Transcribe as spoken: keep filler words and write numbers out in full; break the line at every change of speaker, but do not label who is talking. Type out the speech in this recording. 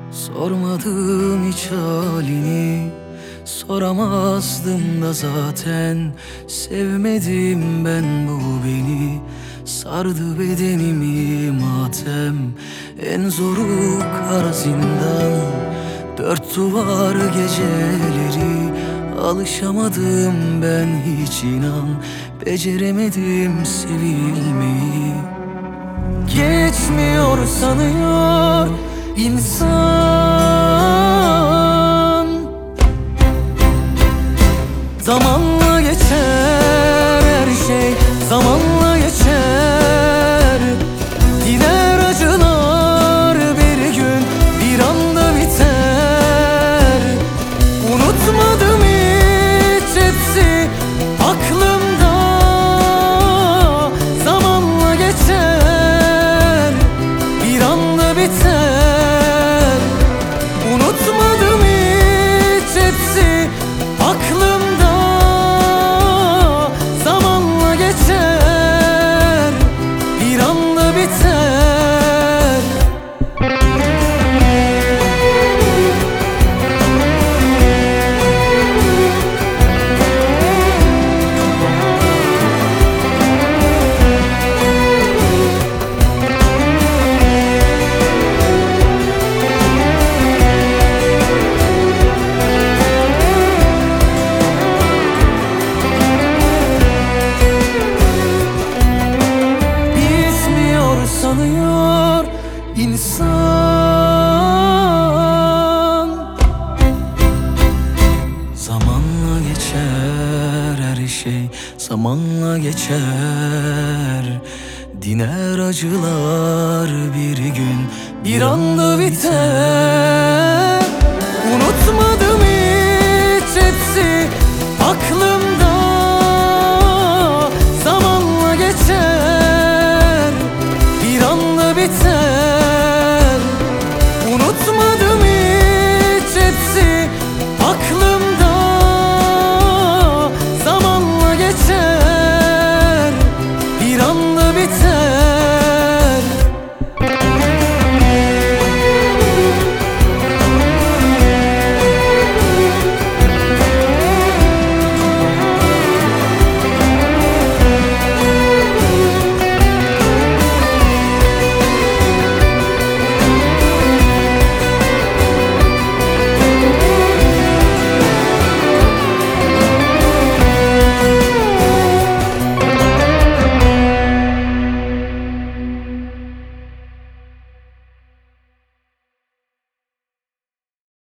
Sormadım hiç halini, soramazdım da zaten. Sevmedim ben, bu beni sardı bedenimi matem. En zoru kara zindan, dört duvar geceleri. Alışamadım ben hiç, inan beceremedim sevilmeyi. Geçmiyor sanıyor insan, zamanla geçer her şey, zamanla geçer. Gider acılar bir gün, bir anda biter. Unutmadım hiç, hepsi aklımda. Zamanla geçer, bir anda biter. Unutmadım hiç, hepsi aklımda. Zamanla geçer, bir anda biter. Sanıyor insan, zamanla geçer her şey, zamanla geçer. Diner acılar bir gün, bir anda biter. Unutmadım hiç, hepsi aklımda. Zamanla geçer, bir anda biter.